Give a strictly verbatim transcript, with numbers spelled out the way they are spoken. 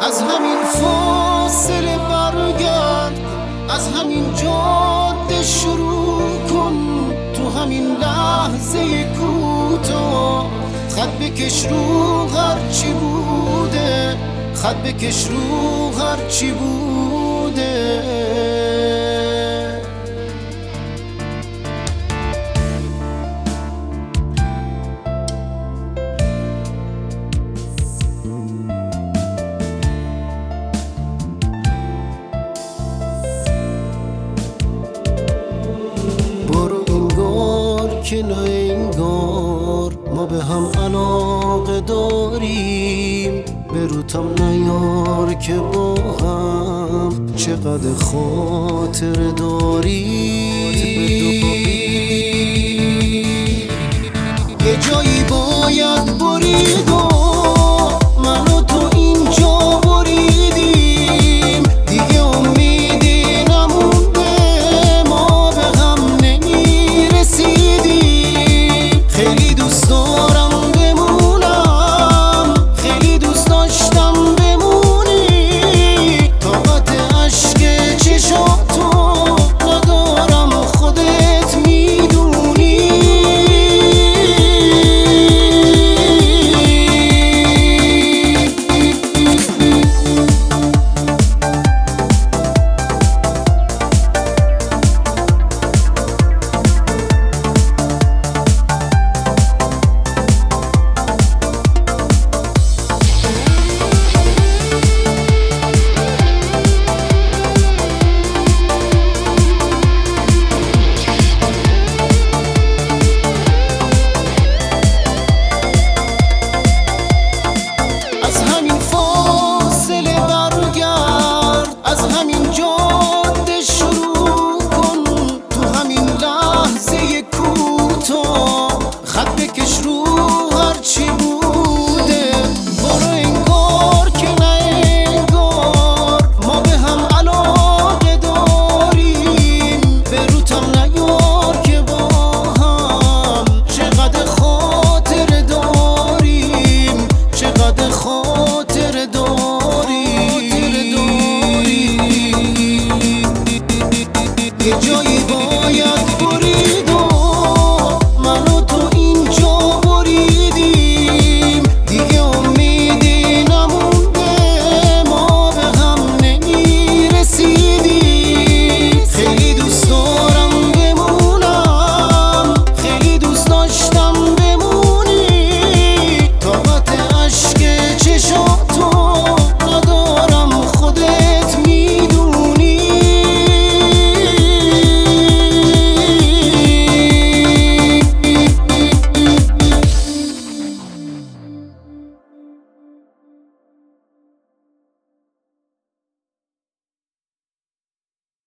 از همین فاصله برگرد، از همین جاده شروع کن، تو همین لحظه کوتاه خط بکش رو هرچی بوده، خط بکش رو هرچی بوده. برو انگار که نه انگار ما به هم علاقه داریم، بروتم نیار که با هم چقدر خاطر داریم. یه جایی باید بریدم